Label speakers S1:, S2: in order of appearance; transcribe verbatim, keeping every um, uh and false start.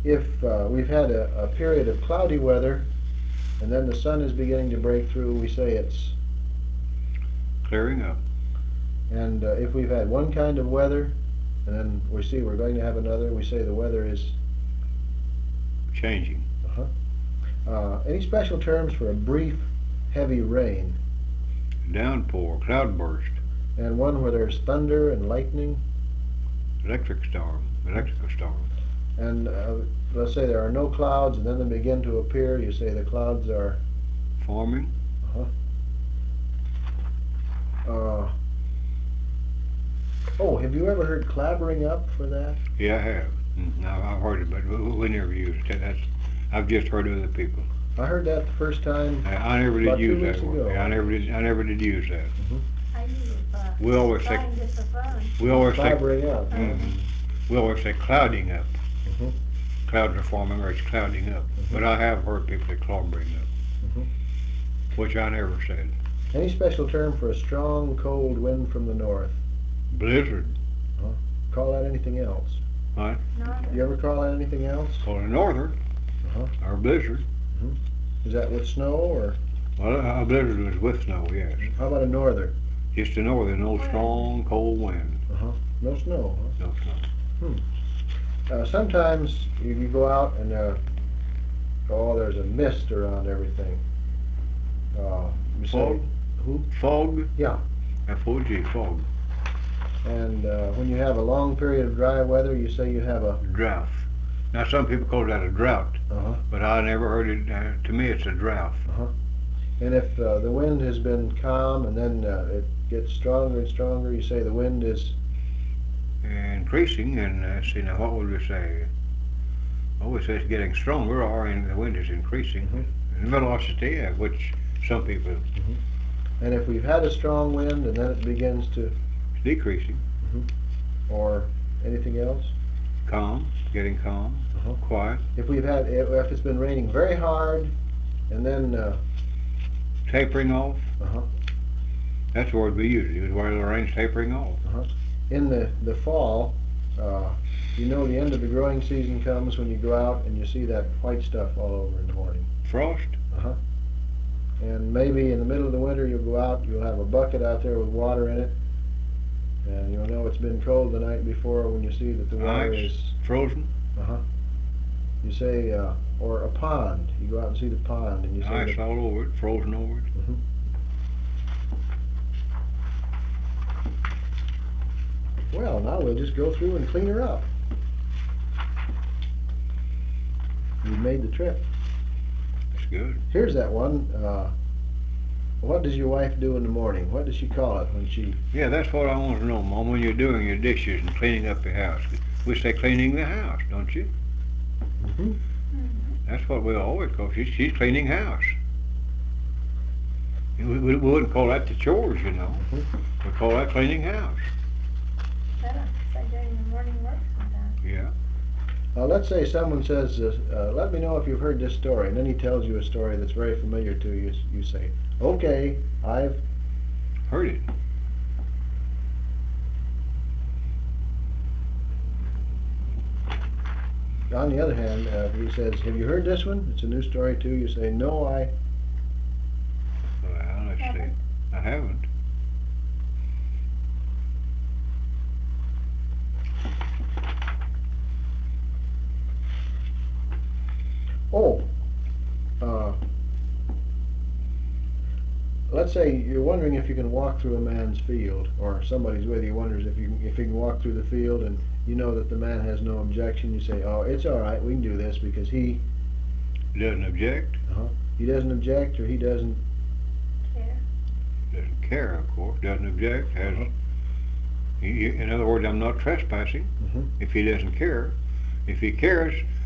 S1: if uh, we've had a, a period of cloudy weather and then the sun is beginning to break through, we say it's,
S2: Clearing up.
S1: and uh, if we've had one kind of weather and then we see we're going to have another, we say the weather is
S2: Changing.
S1: uh-huh. Uh, any special terms for a brief, heavy rain?
S2: Downpour. Cloudburst.
S1: And one where there's thunder and lightning?
S2: Electric storm. Electrical storm.
S1: And uh, let's say there are no clouds and then they begin to appear, you say the clouds are
S2: Forming.
S1: uh-huh. Uh, oh, have you ever heard clabbering up for that?
S2: Yeah, I have. Mm, I've I've heard it, but we, we never used it. That's, I've just heard other people.
S1: I heard that the first time.
S2: I, I never did
S1: About two
S2: use
S1: weeks
S2: that
S1: ago.
S2: word. I never did. I never did use that.
S3: I use it for
S2: We always say.
S3: flying just for fun.
S2: We always say.
S1: Clabbering up.
S2: Mhm. We always say clouding up.
S1: Mhm.
S2: Clouds are forming, or it's clouding up.
S1: Mhm.
S2: But I have heard people say clouding up,
S1: Mhm.
S2: which I never said.
S1: Any special term for a strong, cold wind from the north?
S2: Blizzard.
S1: Call that anything else?
S2: What?
S3: Not
S1: You ever call that anything else?
S2: Called a norther
S1: Uh-huh.
S2: or blizzard.
S1: Is that with snow or
S2: Well, a blizzard was with snow, yes.
S1: how about a norther?
S2: Just a northern, no strong, cold wind.
S1: Uh-huh. No snow,
S2: No snow.
S1: huh? Uh, sometimes you, you go out and uh, oh, there's a mist around everything. Uh, you say,
S2: Fog?
S1: who?
S2: Fog?
S1: Yeah.
S2: F O G, fog.
S1: And uh, when you have a long period of dry weather, you say you have a
S2: Drought. Now, some people call that a drought,
S1: uh-huh.
S2: but I never heard it. Uh, to me, it's a drought.
S1: And if uh, the wind has been calm and then uh, it gets stronger and stronger, you say the wind is
S2: Increasing, and uh, see, now what would we say? Oh, we say it's getting stronger, or in, the wind is increasing.
S1: Mhm.
S2: And velocity, uh, which some people,
S1: and if we've had a strong wind and then it begins to,
S2: it's decreasing.
S1: or anything else,
S2: Calm, getting calm,
S1: Uh-huh.
S2: quiet,
S1: if we've had, if if it's been raining very hard and then, uh,
S2: tapering off.
S1: uh-huh,
S2: That's the word we use. It was while the rain's tapering off.
S1: in the, the fall, uh, you know the end of the growing season comes when you go out and you see that white stuff all over in the morning.
S2: Frost.
S1: And maybe in the middle of the winter you'll go out, you'll have a bucket out there with water in it, and you'll know it's been cold the night before when you see that the water
S2: Ice.
S1: is,
S2: Frozen.
S1: uh-huh. You say, uh, or a pond, you go out and see the pond and you say
S2: Ice
S1: that,
S2: all over it. Frozen over it.
S1: well, now we'll just go through and clean her up. We made the trip.
S2: That's good.
S1: Here's that one, uh, what does your wife do in the morning? What does she call it when she,
S2: Yeah, that's what I want to know, Mom. When you're doing your dishes and cleaning up your house, we say cleaning the house, don't you?
S1: mm-hmm.
S2: That's what we always call. She's, she's cleaning house. We, we, we wouldn't call that the chores, you know. We call that cleaning house.
S3: better. It's like during the morning work sometimes.
S2: Yeah.
S1: Uh, let's say someone says, uh, uh, let me know if you've heard this story, and then he tells you a story that's very familiar to you. You say, okay, I've,
S2: Heard it.
S1: on the other hand, uh, if he says, have you heard this one? It's a new story too. You say, no, I,
S2: Well, let's see.
S3: Haven't.
S2: I haven't.
S1: oh, uh, let's say you're wondering if you can walk through a man's field, or somebody's with you wonders if you if you can walk through the field, and you know that the man has no objection. You say, oh, it's all right, we can do this because he
S2: Doesn't object.
S1: he doesn't object, or he doesn't.
S3: Care.
S2: Doesn't care, of course. Doesn't object. Has.
S1: Uh-huh.
S2: He, in other words, I'm not trespassing.
S1: Mhm.
S2: If he doesn't care. If he cares,